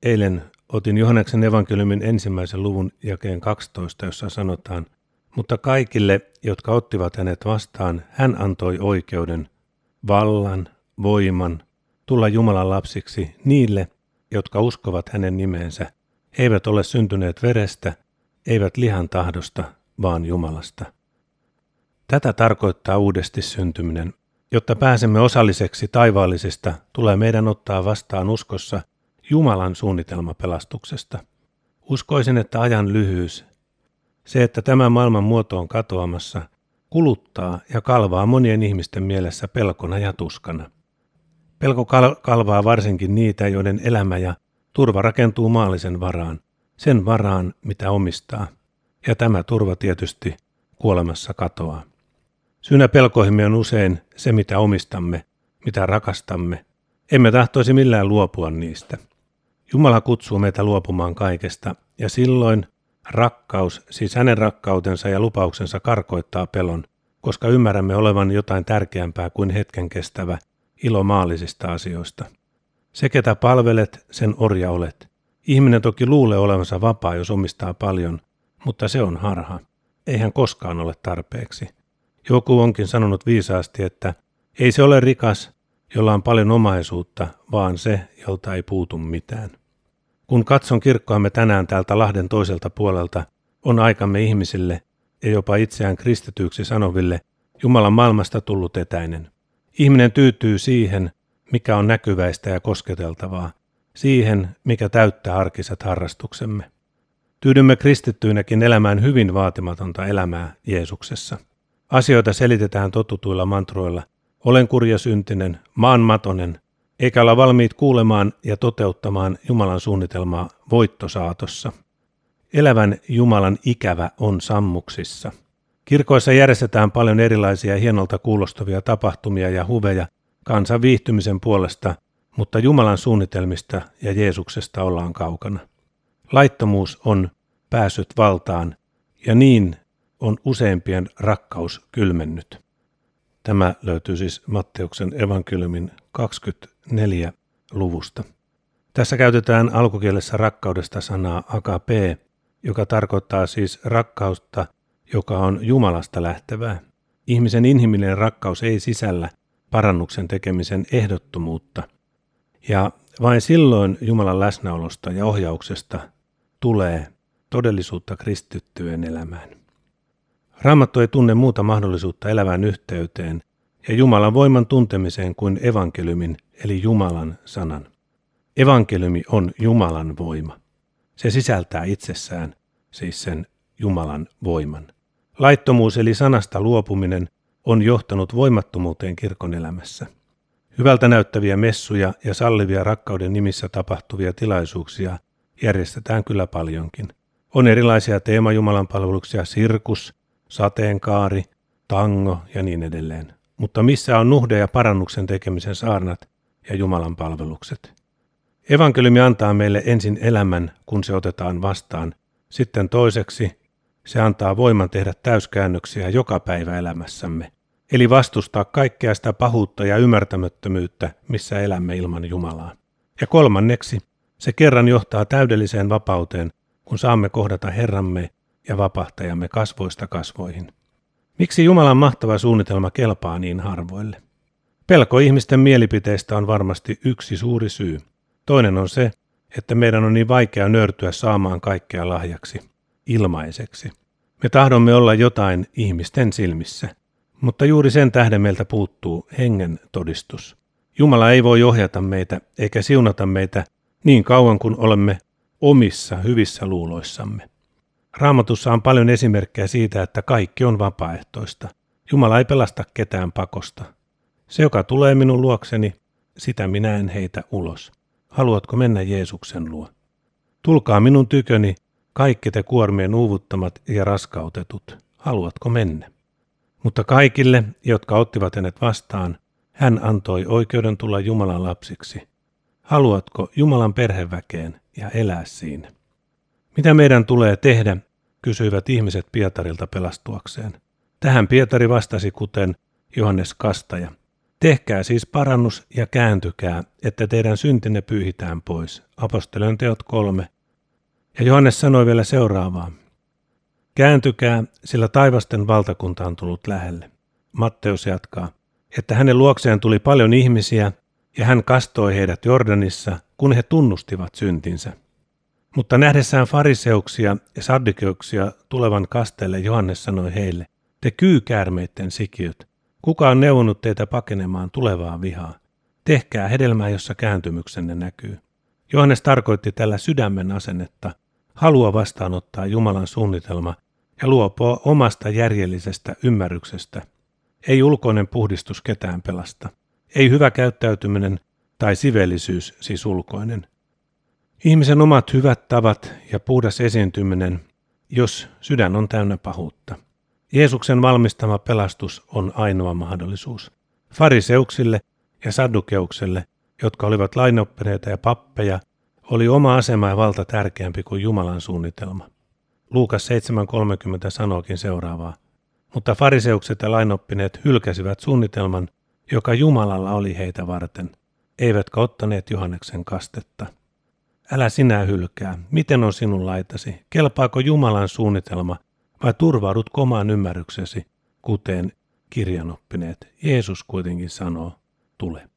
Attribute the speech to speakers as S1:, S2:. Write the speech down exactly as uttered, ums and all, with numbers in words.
S1: Eilen otin Johanneksen evankeliumin ensimmäisen luvun jakeen kaksitoista, jossa sanotaan, mutta kaikille, jotka ottivat hänet vastaan, hän antoi oikeuden, vallan, voiman, tulla Jumalan lapsiksi niille, jotka uskovat hänen nimeensä. He eivät ole syntyneet verestä, eivät lihan tahdosta, vaan Jumalasta. Tätä tarkoittaa uudesti syntyminen. Jotta pääsemme osalliseksi taivaallisesta, tulee meidän ottaa vastaan uskossa Jumalan suunnitelma pelastuksesta. Uskoisin, että ajan lyhyys, se, että tämä maailman muoto on katoamassa, kuluttaa ja kalvaa monien ihmisten mielessä pelkona ja tuskana. Pelko kal- kalvaa varsinkin niitä, joiden elämä ja turva rakentuu maallisen varaan, sen varaan, mitä omistaa. Ja tämä turva tietysti kuolemassa katoaa. Syynä pelkoihimme on usein se, mitä omistamme, mitä rakastamme. Emme tahtoisi millään luopua niistä. Jumala kutsuu meitä luopumaan kaikesta, ja silloin rakkaus, siis hänen rakkautensa ja lupauksensa karkoittaa pelon, koska ymmärrämme olevan jotain tärkeämpää kuin hetken kestävä ilo maallisista asioista. Se, ketä palvelet, sen orja olet. Ihminen toki luulee olevansa vapaa, jos omistaa paljon, mutta se on harha. Ei hän koskaan ole tarpeeksi. Joku onkin sanonut viisaasti, että ei se ole rikas, jolla on paljon omaisuutta, vaan se, jolta ei puutu mitään. Kun katson kirkkoamme tänään täältä Lahden toiselta puolelta, on aikamme ihmisille ja jopa itseään kristityiksi sanoville Jumalan maailmasta tullut etäinen. Ihminen tyytyy siihen, mikä on näkyväistä ja kosketeltavaa, siihen, mikä täyttää arkiset harrastuksemme. Tyydymme kristittyinäkin elämään hyvin vaatimatonta elämää Jeesuksessa. Asioita selitetään totutuilla mantroilla. Olen kurjasyntinen, maanmatonen, eikä olla valmiit kuulemaan ja toteuttamaan Jumalan suunnitelmaa voittosaatossa. Elävän Jumalan ikävä on sammuksissa. Kirkoissa järjestetään paljon erilaisia hienolta kuulostavia tapahtumia ja huveja kansan viihtymisen puolesta, mutta Jumalan suunnitelmista ja Jeesuksesta ollaan kaukana. Laittomuus on päässyt valtaan, ja niin on useimpien rakkaus kylmennyt. Tämä löytyy siis Matteuksen evankeliumin kaksikymmentäneljä luvusta. Tässä käytetään alkukielessä rakkaudesta sanaa agape, joka tarkoittaa siis rakkautta, joka on Jumalasta lähtevää. Ihmisen inhimillinen rakkaus ei sisällä parannuksen tekemisen ehdottomuutta, ja vain silloin Jumalan läsnäolosta ja ohjauksesta tulee todellisuutta kristittyjen elämään. Raamattu ei tunne muuta mahdollisuutta elävään yhteyteen ja Jumalan voiman tuntemiseen kuin evankeliumin eli Jumalan sanan. Evankeliumi on Jumalan voima. Se sisältää itsessään siis sen Jumalan voiman. Laittomuus eli sanasta luopuminen on johtanut voimattomuuteen kirkon elämässä. Hyvältä näyttäviä messuja ja sallivia rakkauden nimissä tapahtuvia tilaisuuksia järjestetään kyllä paljonkin. On erilaisia teemajumalan palveluksia, sirkus, sateenkaari, tango ja niin edelleen. Mutta missä on nuhde ja parannuksen tekemisen saarnat ja Jumalan palvelukset? Evankeliumi antaa meille ensin elämän, kun se otetaan vastaan. Sitten toiseksi se antaa voiman tehdä täyskäännöksiä joka päivä elämässämme. Eli vastustaa kaikkea sitä pahuutta ja ymmärtämättömyyttä, missä elämme ilman Jumalaa. Ja kolmanneksi se kerran johtaa täydelliseen vapauteen, kun saamme kohdata Herramme ja vapahtajamme kasvoista kasvoihin. Miksi Jumalan mahtava suunnitelma kelpaa niin harvoille? Pelko ihmisten mielipiteistä on varmasti yksi suuri syy. Toinen on se, että meidän on niin vaikea nöyrtyä saamaan kaikkea lahjaksi, ilmaiseksi. Me tahdomme olla jotain ihmisten silmissä, mutta juuri sen tähden meiltä puuttuu hengen todistus. Jumala ei voi ohjata meitä eikä siunata meitä niin kauan kuin olemme omissa hyvissä luuloissamme. Raamatussa on paljon esimerkkejä siitä, että kaikki on vapaaehtoista. Jumala ei pelasta ketään pakosta. Se, joka tulee minun luokseni, sitä minä en heitä ulos. Haluatko mennä Jeesuksen luo? Tulkaa minun tyköni, kaikki te kuormien uuvuttamat ja raskautetut. Haluatko mennä? Mutta kaikille, jotka ottivat hänet vastaan, hän antoi oikeuden tulla Jumalan lapsiksi. Haluatko Jumalan perheväkeen ja elää siinä? Mitä meidän tulee tehdä, kysyivät ihmiset Pietarilta pelastuakseen. Tähän Pietari vastasi kuten Johannes Kastaja. Tehkää siis parannus ja kääntykää, että teidän syntinne pyyhitään pois. Apostolien teot kolme. Ja Johannes sanoi vielä seuraavaa. Kääntykää, sillä taivasten valtakunta on tullut lähelle. Matteus jatkaa, että hänen luokseen tuli paljon ihmisiä, ja hän kastoi heidät Jordanissa, kun he tunnustivat syntinsä. Mutta nähdessään fariseuksia ja saddikeuksia tulevan kasteelle Johannes sanoi heille, te kyykäärmeitten sikiöt, kuka on neuvonut teitä pakenemaan tulevaa vihaa? Tehkää hedelmää, jossa kääntymyksenne näkyy. Johannes tarkoitti tällä sydämen asennetta, halua vastaanottaa Jumalan suunnitelma ja luopua omasta järjellisestä ymmärryksestä. Ei ulkoinen puhdistus ketään pelasta. Ei hyvä käyttäytyminen tai siveellisyys siis ulkoinen. Ihmisen omat hyvät tavat ja puhdas esiintyminen, jos sydän on täynnä pahuutta. Jeesuksen valmistama pelastus on ainoa mahdollisuus. Fariseuksille ja saddukeukselle, jotka olivat lainoppineita ja pappeja, oli oma asema ja valta tärkeämpi kuin Jumalan suunnitelma. Luukas seitsemän kolmekymmentä sanookin seuraavaa. Mutta fariseukset ja lainoppineet hylkäsivät suunnitelman, joka Jumalalla oli heitä varten, eivätkä ottaneet Johanneksen kastetta. Älä sinä hylkää, miten on sinun laitasi, kelpaako Jumalan suunnitelma vai turvaudutko omaan ymmärryksesi, kuten kirjanoppineet. Jeesus kuitenkin sanoo, tule.